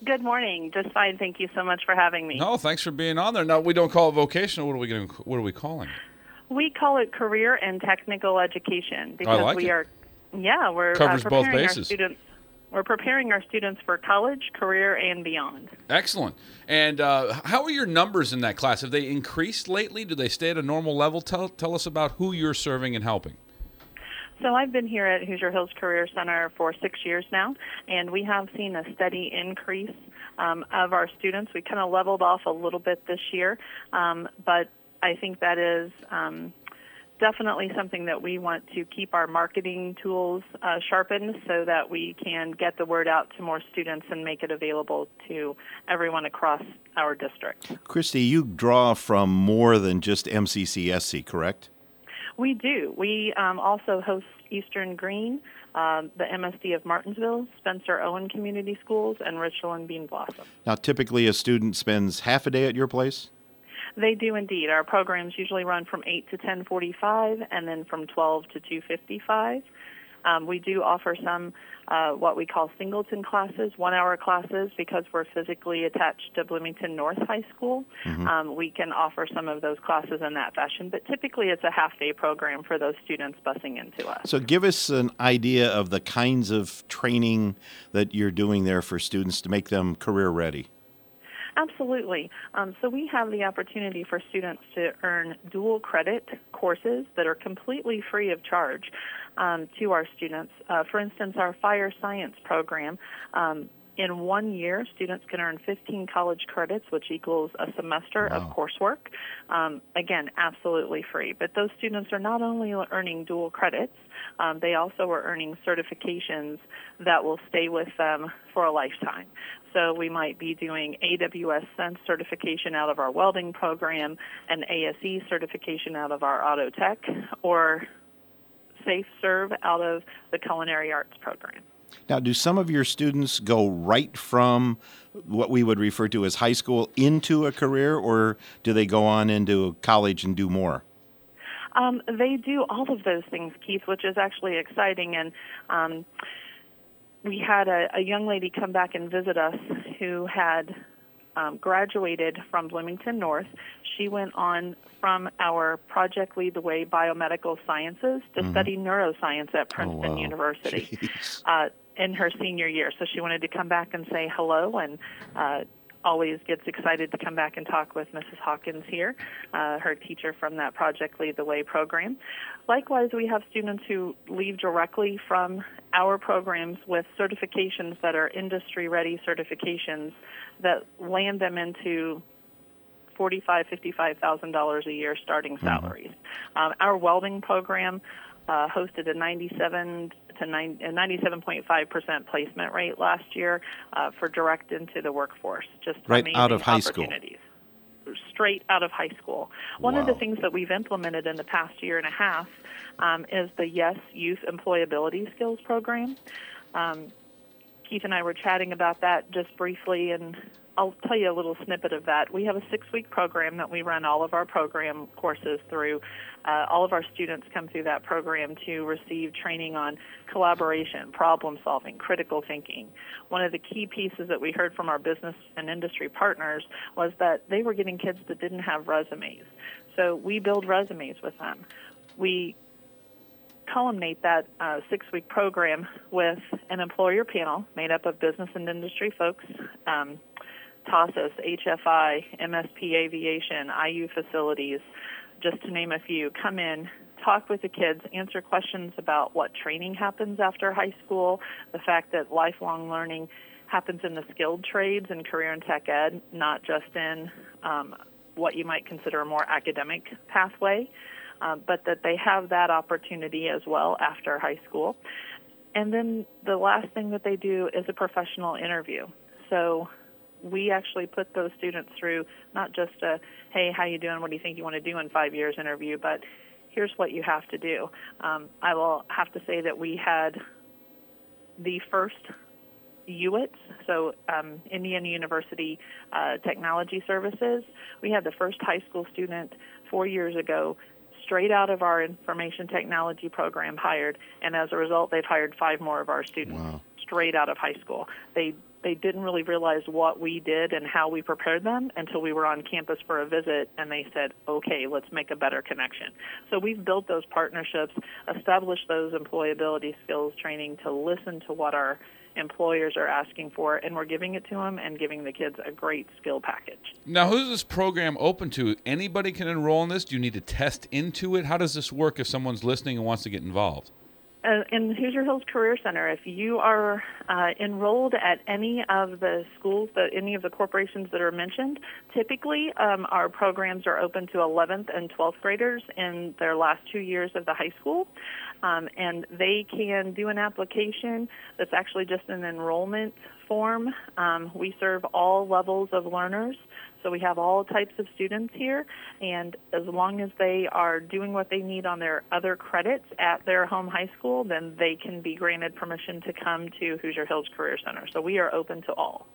Good morning. Just fine. Thank you so much for having me. No, thanks for being on there. No, we don't call it vocational. What are we calling? We call it career and technical education because like we it. are, we're Covers both preparing our bases. students. We're preparing our students for college, career, and beyond. Excellent. And how are your numbers in that class? Have they increased lately? Do they stay at a normal level? Tell us about who you're serving and helping. So I've been here at Hoosier Hills Career Center for 6 years now, and we have seen a steady increase of our students. We kind of leveled off a little bit this year, but I think that is definitely something that we want to keep our marketing tools sharpened so that we can get the word out to more students and make it available to everyone across our district. Christy, you draw from more than just MCCSC, correct? We do. We also host Eastern Green, the MSD of Martinsville, Spencer Owen Community Schools, and Richland Bean Blossom. Now, typically a student spends half a day at your place? They do indeed. Our programs usually run from 8 to 10:45 and then from 12 to 2:55. We do offer some what we call singleton classes, 1-hour classes, because we're physically attached to Bloomington North High School. Mm-hmm. We can offer some of those classes in that fashion, but typically it's a half-day program for those students busing into us. So give us an idea of the kinds of training that you're doing there for students to make them career ready. Absolutely. So we have the opportunity for students to earn dual credit courses that are completely free of charge to our students. For instance, our fire science program, in 1 year, students can earn 15 college credits, which equals a semester of coursework. Again, absolutely free. But those students are not only earning dual credits, they also are earning certifications that will stay with them for a lifetime. So we might be doing AWS Sense certification out of our welding program, an ASE certification out of our auto tech, or Safe Serve out of the culinary arts program. Now, do some of your students go right from what we would refer to as high school into a career, or do they go on into college and do more? They do all of those things, Keith, which is actually exciting. And we had a young lady come back and visit us who had graduated from Bloomington North. She went on from our Project Lead the Way Biomedical Sciences to study neuroscience at Princeton University in her senior year. So she wanted to come back and say hello, and always gets excited to come back and talk with Mrs. Hawkins here, her teacher from that Project Lead the Way program. Likewise, we have students who leave directly from our programs with certifications that are industry-ready certifications that land them into $45,000, $55,000 a year starting salaries. Our welding program hosted a 97.5% placement rate last year for direct into the workforce. Just right amazing out of high school. Straight out of high school. One of the things that we've implemented in the past year and a half is the YES Youth Employability Skills Program. Keith and I were chatting about that just briefly, and I'll tell you a little snippet of that. We have a 6-week program that we run all of our program courses through. All of our students come through that program to receive training on collaboration, problem solving, critical thinking. One of the key pieces that we heard from our business and industry partners was that they were getting kids that didn't have resumes. So we build resumes with them. We culminate that 6-week program with an employer panel made up of business and industry folks, TASIS, HFI, MSP Aviation, IU Facilities, just to name a few, come in, talk with the kids, answer questions about what training happens after high school, the fact that lifelong learning happens in the skilled trades and career and tech ed, not just in what you might consider a more academic pathway, but that they have that opportunity as well after high school. And then the last thing that they do is a professional interview. So we actually put those students through not just a, hey, how you doing, what do you think you want to do in 5 years interview, but here's what you have to do. I will have to say that we had the first UITs, so Indiana University Technology Services. We had the first high school student 4 years ago straight out of our information technology program hired, and as a result, they've hired 5 more of our students straight out of high school. They they didn't really realize what we did and how we prepared them until we were on campus for a visit, and they said, okay, let's make a better connection. So we've built those partnerships, established those employability skills training to listen to what our employers are asking for, and we're giving it to them and giving the kids a great skill package. Now, who's this program open to? Anybody can enroll in this? Do you need to test into it? How does this work if someone's listening and wants to get involved? In Hoosier Hills Career Center, if you are enrolled at any of the schools, any of the corporations that are mentioned, typically our programs are open to 11th and 12th graders in their last 2 years of the high school, and they can do an application that's actually just an enrollment form. We serve all levels of learners. So we have all types of students here, and as long as they are doing what they need on their other credits at their home high school, then they can be granted permission to come to Hoosier Hills Career Center. So we are open to all.